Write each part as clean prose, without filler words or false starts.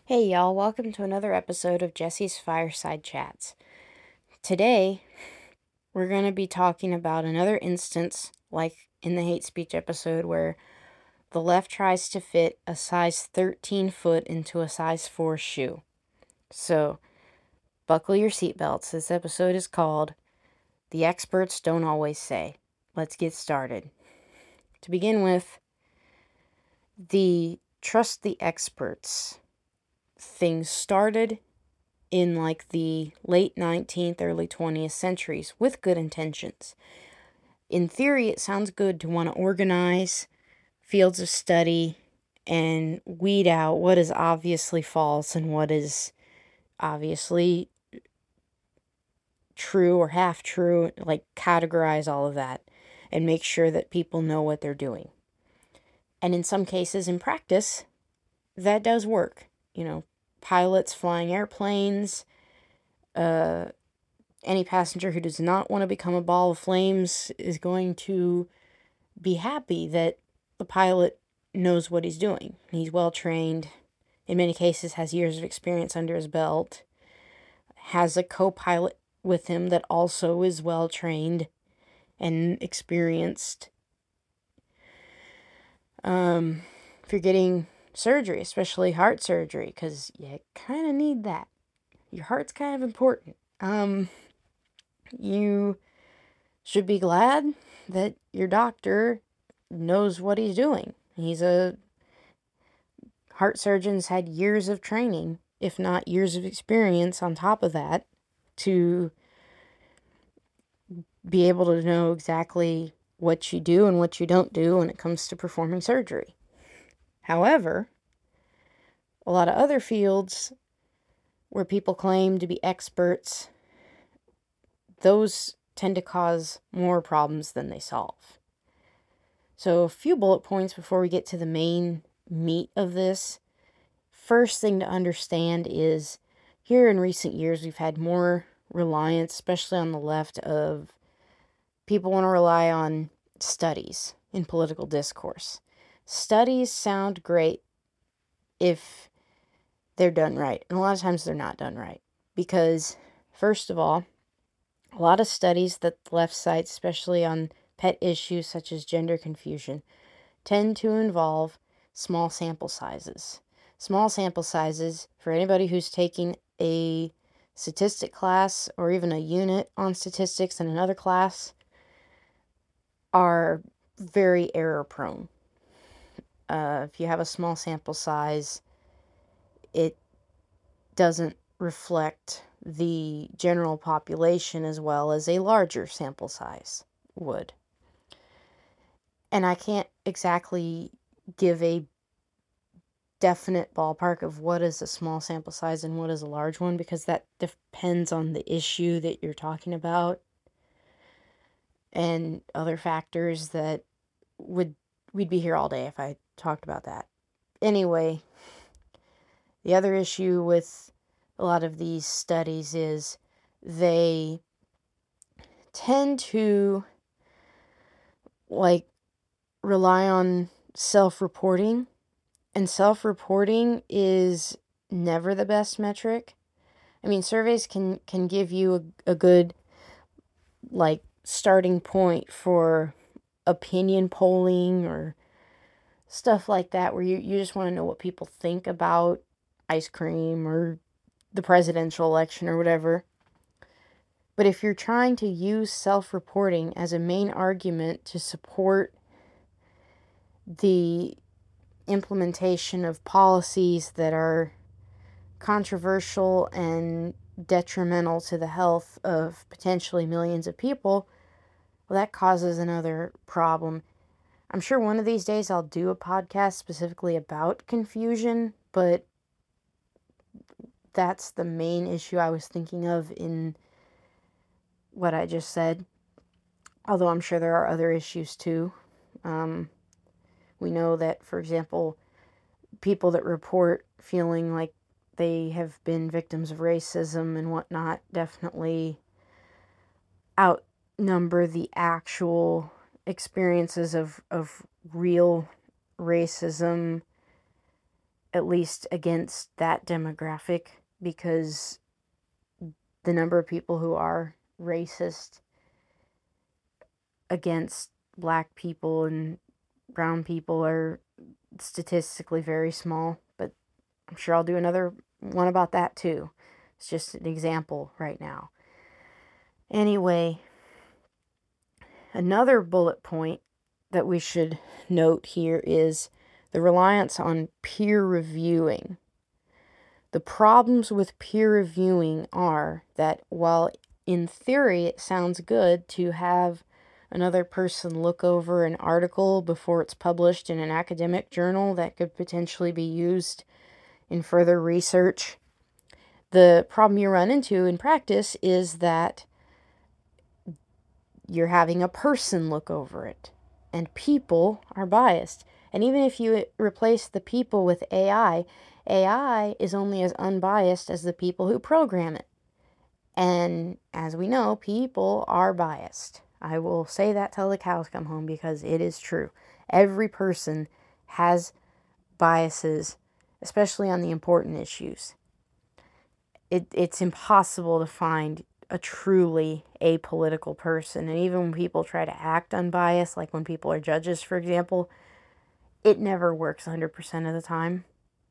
Hey y'all, welcome to another episode of Jesse's Fireside Chats. Today, we're going to be talking about another instance, like in the hate speech episode, where the left tries to fit a size 13 foot into a size 4 shoe. So, buckle your seatbelts. This episode is called The Experts Don't Always Say. Let's get started. To begin with, the trust the experts thing started in like the late 19th, early 20th centuries with good intentions. In theory, it sounds good to want to organize fields of study and weed out what is obviously false and what is obviously true or half true, like categorize all of that and make sure that people know what they're doing. And in some cases, in practice, that does work. Pilots flying airplanes, any passenger who does not want to become a ball of flames is going to be happy that the pilot knows what he's doing. He's well trained, in many cases has years of experience under his belt, has a co-pilot with him that also is well trained and experienced. If you're getting surgery, especially heart surgery, because you kind of need that. Your heart's kind of important. You should be glad that your doctor knows what he's doing. Heart surgeon's had years of training, if not years of experience on top of that, to be able to know exactly what you do and what you don't do when it comes to performing surgery. However, a lot of other fields where people claim to be experts, those tend to cause more problems than they solve. So a few bullet points before we get to the main meat of this. First thing to understand is here in recent years we've had more reliance, especially on the left, of people want to rely on studies in political discourse. Studies sound great if they're done right, and a lot of times they're not done right. Because, first of all, a lot of studies that the left cites, especially on pet issues such as gender confusion, tend to involve small sample sizes. Small sample sizes, for anybody who's taking a statistic class or even a unit on statistics in another class, are very error prone. If you have a small sample size, it doesn't reflect the general population as well as a larger sample size would. And I can't exactly give a definite ballpark of what is a small sample size and what is a large one, because that depends on the issue that you're talking about and other factors that we'd be here all day if I talked about that. Anyway, the other issue with a lot of these studies is they tend to rely on self-reporting, and self-reporting is never the best metric. I mean, surveys can give you a good starting point for opinion polling or stuff like that, where you just want to know what people think about ice cream or the presidential election or whatever. But if you're trying to use self-reporting as a main argument to support the implementation of policies that are controversial and detrimental to the health of potentially millions of people, well, that causes another problem. I'm sure one of these days I'll do a podcast specifically about confusion, but that's the main issue I was thinking of in what I just said. Although I'm sure there are other issues too. We know that, for example, people that report feeling like they have been victims of racism and whatnot definitely outnumber the actual experiences of real racism at least against that demographic, because the number of people who are racist against black people and brown people are statistically very small. But I'm sure I'll do another one about that too. It's just an example right now. Anyway, another bullet point that we should note here is the reliance on peer reviewing. The problems with peer reviewing are that while in theory it sounds good to have another person look over an article before it's published in an academic journal that could potentially be used in further research, the problem you run into in practice is that you're having a person look over it, and people are biased. And even if you replace the people with AI, AI is only as unbiased as the people who program it. And as we know, people are biased. I will say that till the cows come home, because it is true. Every person has biases, especially on the important issues. It's impossible to find a truly apolitical person. And even when people try to act unbiased, like when people are judges, for example, it never works 100% of the time.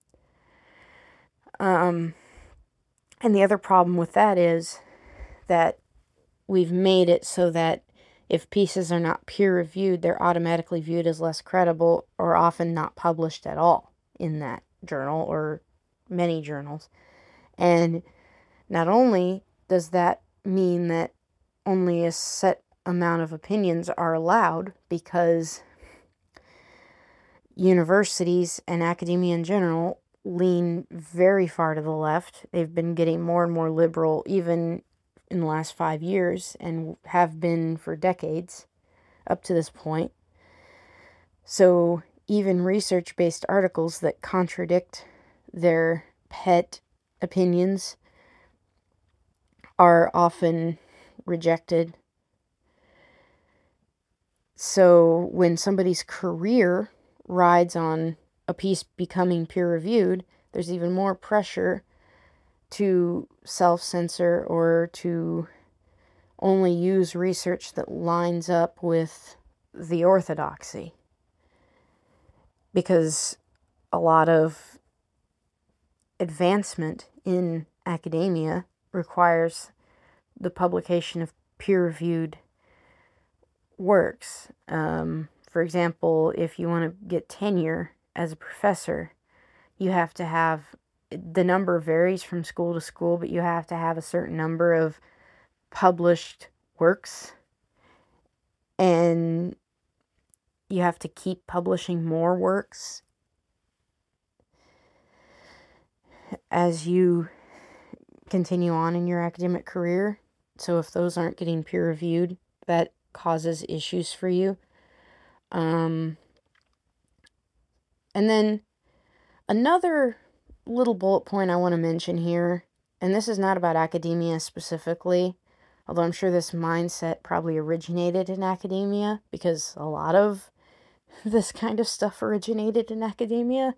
And the other problem with that is that we've made it so that if pieces are not peer-reviewed, they're automatically viewed as less credible, or often not published at all in that journal or many journals. And not only does that mean that only a set amount of opinions are allowed, because universities and academia in general lean very far to the left. They've been getting more and more liberal even in the last 5 years, and have been for decades up to this point. So even research-based articles that contradict their pet opinions are often rejected. So when somebody's career rides on a piece becoming peer-reviewed, there's even more pressure to self-censor or to only use research that lines up with the orthodoxy. Because a lot of advancement in academia requires the publication of peer-reviewed works. For example, if you want to get tenure as a professor, you have to have, the number varies from school to school, but you have to have a certain number of published works, and you have to keep publishing more works as you continue on in your academic career. So if those aren't getting peer reviewed, that causes issues for you. And then another little bullet point I want to mention here, and this is not about academia specifically, although I'm sure this mindset probably originated in academia, because a lot of this kind of stuff originated in academia.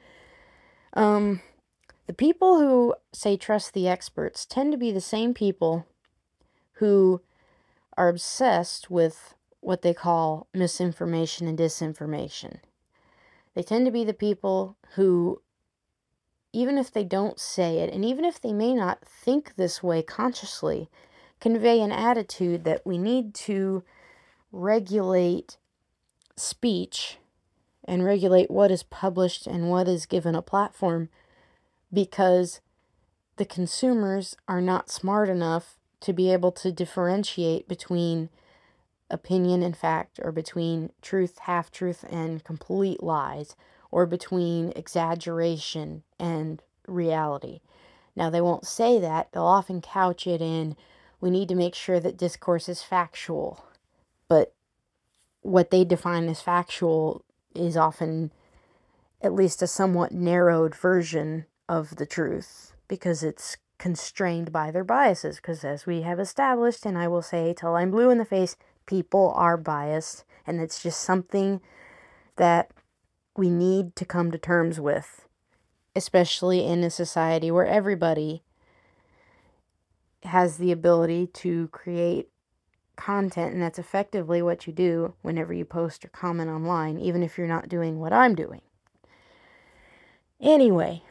The people who say trust the experts tend to be the same people who are obsessed with what they call misinformation and disinformation. They tend to be the people who, even if they don't say it, and even if they may not think this way consciously, convey an attitude that we need to regulate speech and regulate what is published and what is given a platform, because the consumers are not smart enough to be able to differentiate between opinion and fact, or between truth, half-truth, and complete lies, or between exaggeration and reality. Now, they won't say that. They'll often couch it in, we need to make sure that discourse is factual. But what they define as factual is often at least a somewhat narrowed version of the truth, because it's constrained by their biases. Because as we have established, and I will say till I'm blue in the face, people are biased, and it's just something that we need to come to terms with. especially in a society where everybody has the ability to create content, and that's effectively what you do whenever you post or comment online, even if you're not doing what I'm doing. Anyway,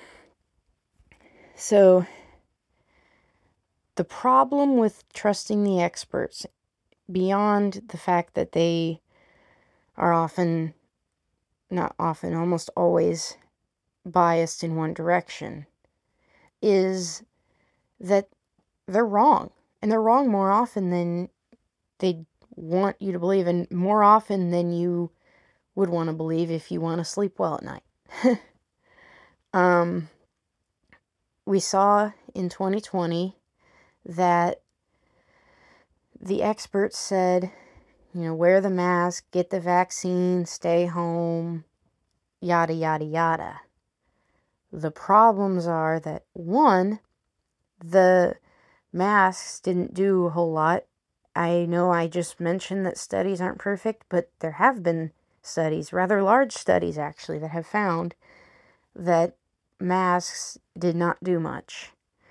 so the problem with trusting the experts, beyond the fact that they are often, not often, almost always biased in one direction, is that they're wrong. And they're wrong more often than they want you to believe, and more often than you would want to believe if you want to sleep well at night. We saw in 2020 that the experts said, wear the mask, get the vaccine, stay home, yada, yada, yada. The problems are that, one, the masks didn't do a whole lot. I know I just mentioned that studies aren't perfect, but there have been studies, rather large studies actually, that have found that masks did not do much.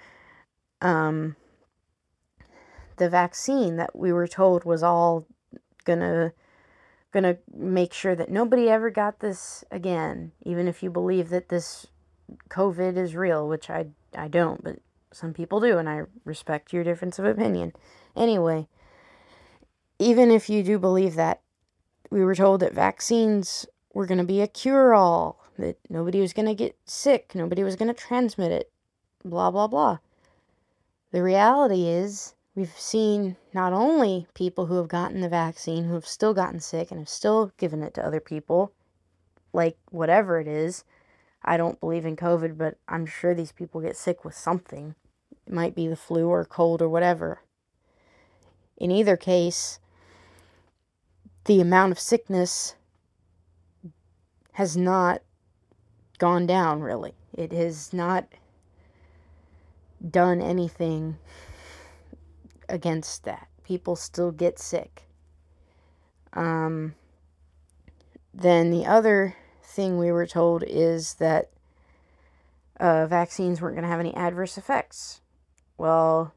The vaccine that we were told was all gonna make sure that nobody ever got this again, even if you believe that this COVID is real, which I don't, but some people do, and I respect your difference of opinion. Anyway, even if you do believe that, we were told that vaccines were going to be a cure-all, that nobody was going to get sick, nobody was going to transmit it, blah, blah, blah. The reality is, we've seen not only people who have gotten the vaccine who have still gotten sick and have still given it to other people, like whatever it is. I don't believe in COVID, but I'm sure these people get sick with something. It might be the flu or cold or whatever. In either case, the amount of sickness has not gone down, really. It has not done anything against that. People still get sick. Then the other thing we were told is that vaccines weren't going to have any adverse effects. Well,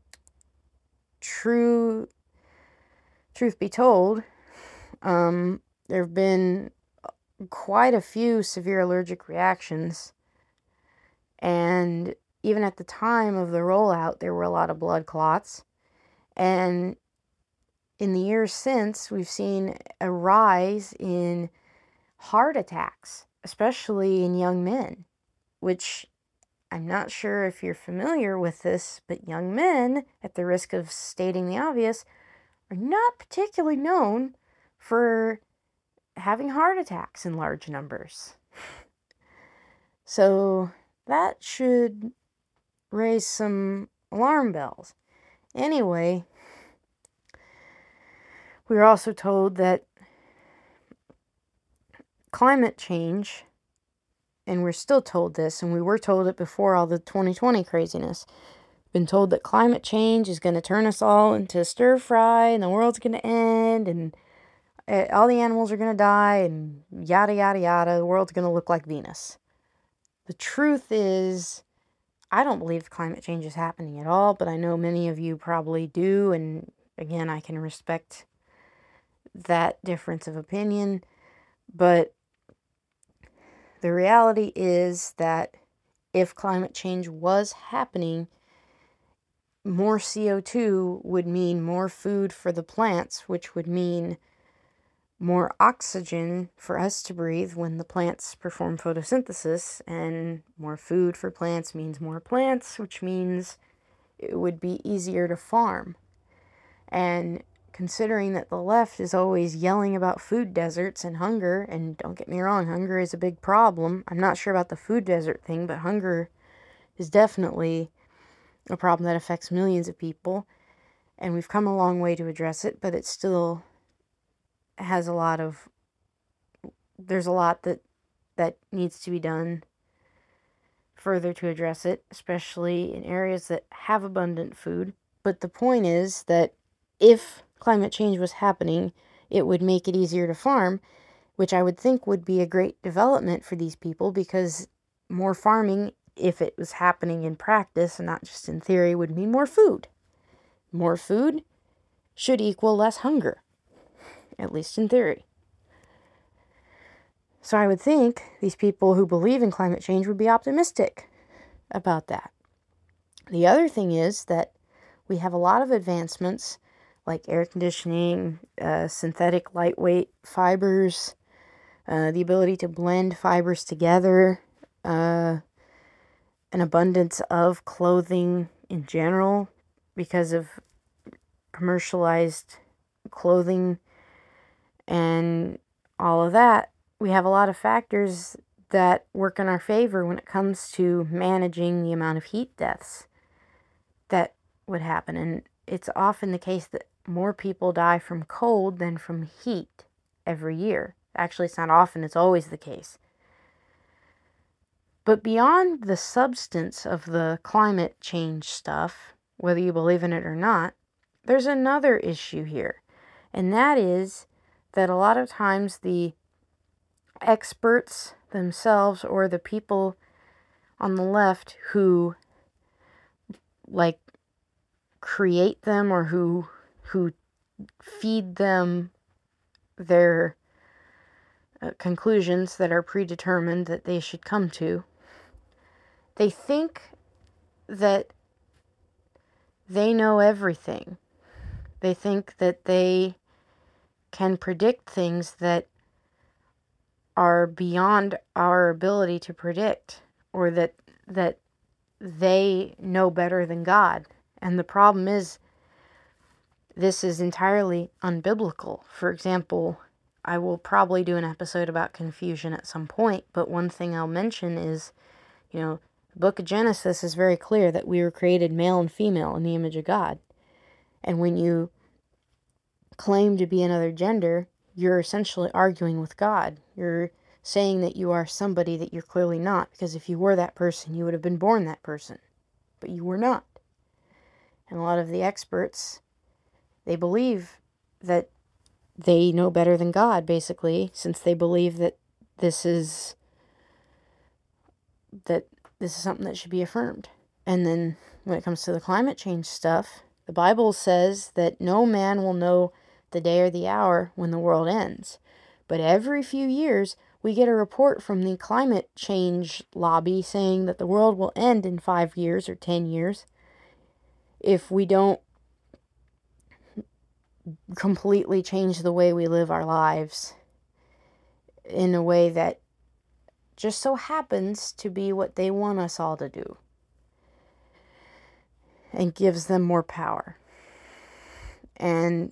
truth be told, there have been quite a few severe allergic reactions, and even at the time of the rollout, there were a lot of blood clots, and in the years since, we've seen a rise in heart attacks, especially in young men, which I'm not sure if you're familiar with this, but young men, at the risk of stating the obvious, are not particularly known for having heart attacks in large numbers. So that should raise some alarm bells. Anyway, we were also told that climate change, and we're still told this, and we were told it before all the 2020 craziness, been told that climate change is going to turn us all into stir fry, and the world's going to end, and all the animals are going to die, and yada, yada, yada. The world's going to look like Venus. The truth is, I don't believe climate change is happening at all, but I know many of you probably do, and again, I can respect that difference of opinion, but the reality is that if climate change was happening, more CO2 would mean more food for the plants, which would mean more oxygen for us to breathe when the plants perform photosynthesis, and more food for plants means more plants, which means it would be easier to farm. And considering that the left is always yelling about food deserts and hunger, and don't get me wrong, hunger is a big problem. I'm not sure about the food desert thing, but hunger is definitely a problem that affects millions of people, and we've come a long way to address it, but it still has there's a lot that needs to be done further to address it, especially in areas that have abundant food. But the point is that if climate change was happening, it would make it easier to farm, which I would think would be a great development for these people, because more farming, if it was happening in practice and not just in theory, would mean more food. More food should equal less hunger, at least in theory. So I would think these people who believe in climate change would be optimistic about that. The other thing is that we have a lot of advancements like air conditioning, synthetic lightweight fibers, the ability to blend fibers together, an abundance of clothing in general because of commercialized clothing and all of that. We have a lot of factors that work in our favor when it comes to managing the amount of heat deaths that would happen. And it's often the case that more people die from cold than from heat every year. Actually, it's not often, it's always the case. But beyond the substance of the climate change stuff, whether you believe in it or not, there's another issue here. And that is that a lot of times the experts themselves, or the people on the left who create them, or who feed them their conclusions that are predetermined that they should come to, they think that they know everything. They think that they can predict things that are beyond our ability to predict, or that they know better than God. And the problem is, this is entirely unbiblical. For example, I will probably do an episode about confusion at some point, but one thing I'll mention is, the book of Genesis is very clear that we were created male and female in the image of God. And when you claim to be another gender, you're essentially arguing with God. You're saying that you are somebody that you're clearly not, because if you were that person, you would have been born that person. But you were not. And a lot of the experts, they believe that they know better than God, basically, since they believe that this is something that should be affirmed. And then when it comes to the climate change stuff, the Bible says that no man will know the day or the hour when the world ends. But every few years, we get a report from the climate change lobby saying that the world will end in 5 years or 10 years if we don't completely change the way we live our lives in a way that just so happens to be what they want us all to do, and gives them more power. And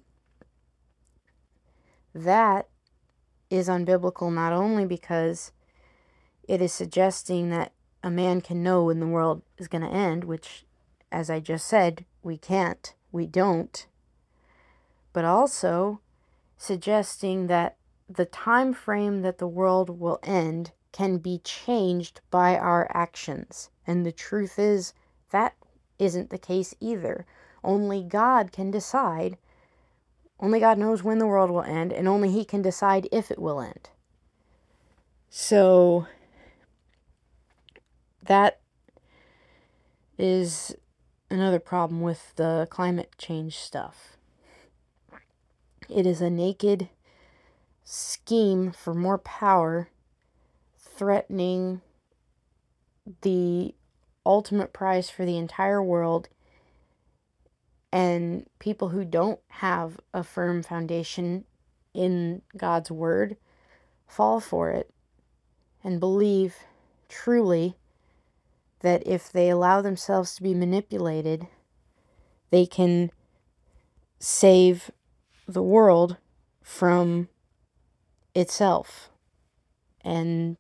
that is unbiblical, not only because it is suggesting that a man can know when the world is going to end, which, as I just said, we can't, we don't, but also suggesting that the time frame that the world will end can be changed by our actions. And the truth is, that isn't the case either. Only God can decide. Only God knows when the world will end, and only He can decide if it will end. So that is another problem with the climate change stuff. It is a naked scheme for more power, threatening the ultimate prize for the entire world, and people who don't have a firm foundation in God's word fall for it and believe truly that if they allow themselves to be manipulated, they can save the world from itself. And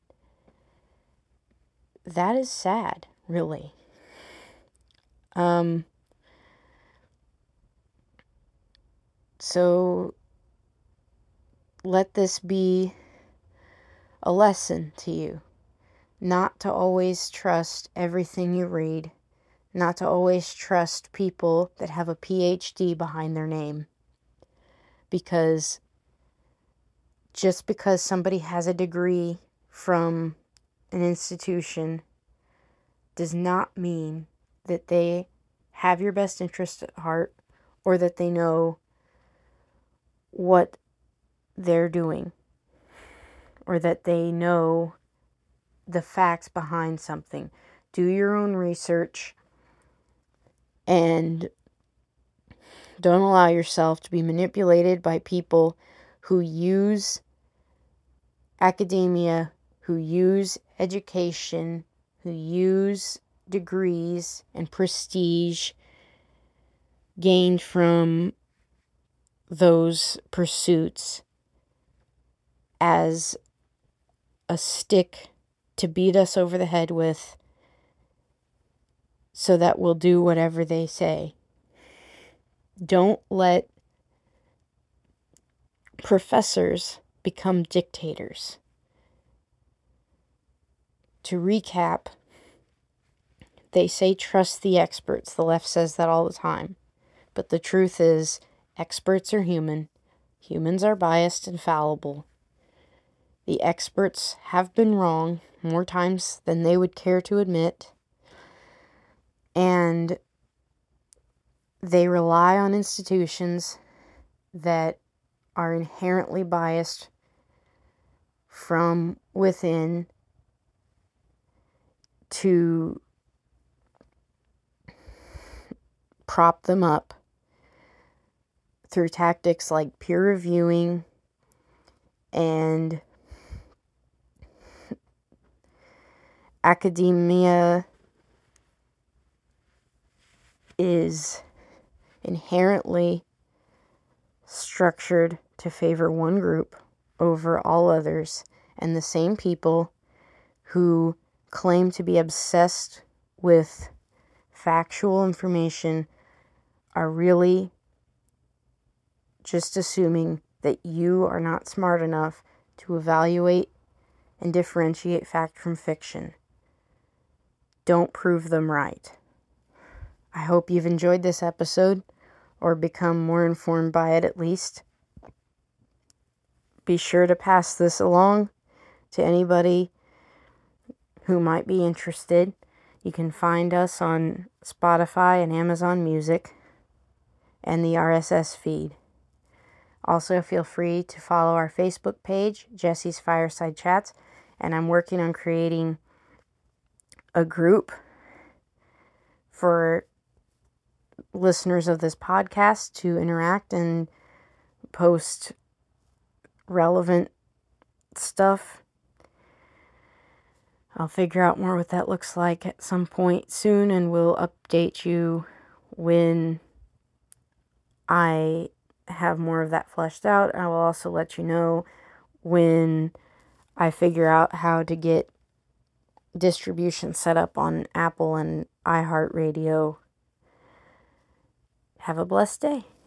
that is sad, really. So let this be a lesson to you, not to always trust everything you read, not to always trust people that have a PhD behind their name, because just because somebody has a degree from an institution does not mean that they have your best interest at heart or that they know what they're doing or that they know the facts behind something. Do your own research and don't allow yourself to be manipulated by people who use academia, who use education, who use degrees and prestige gained from those pursuits as a stick to beat us over the head with so that we'll do whatever they say. Don't let professors become dictators. To recap, they say trust the experts. The left says that all the time. But the truth is, experts are human. Humans are biased and fallible. The experts have been wrong more times than they would care to admit. And they rely on institutions that are inherently biased from within to prop them up through tactics like peer reviewing and academia is inherently structured to favor one group over all others, and the same people who claim to be obsessed with factual information are really just assuming that you are not smart enough to evaluate and differentiate fact from fiction. Don't prove them right. I hope you've enjoyed this episode or become more informed by it at least. Be sure to pass this along to anybody who might be interested. You can find us on Spotify and Amazon Music and the RSS feed. Also, feel free to follow our Facebook page, Jesse's Fireside Chats, and I'm working on creating a group for listeners of this podcast to interact and post relevant stuff. I'll figure out more what that looks like at some point soon, and we'll update you when I have more of that fleshed out. I will also let you know when I figure out how to get distribution set up on Apple and iHeartRadio. Have a blessed day.